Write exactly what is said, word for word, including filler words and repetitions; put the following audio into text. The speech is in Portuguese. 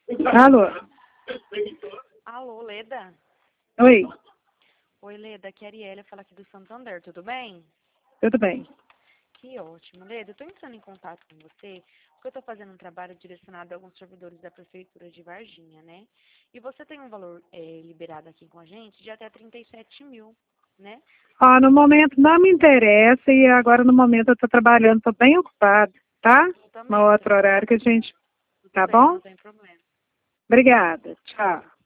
Alô? Alô, Leda? Oi, Oi, Leda, aqui é a Ariela, fala aqui do Santander, tudo bem? tudo bem? Que ótimo. Leda, eu tô entrando em contato com você porque eu tô fazendo um trabalho direcionado a alguns servidores da Prefeitura de Varginha, né? E você tem um valor eh, liberado aqui com a gente de até trinta e sete mil, né? Ó, no momento não me interessa e agora no momento eu estou trabalhando, estou bem ocupada, tá? Eu Uma também, você outro pode horário que ficar a gente... tudo Tá bem, bom? não tem problema. Obrigada, tchau.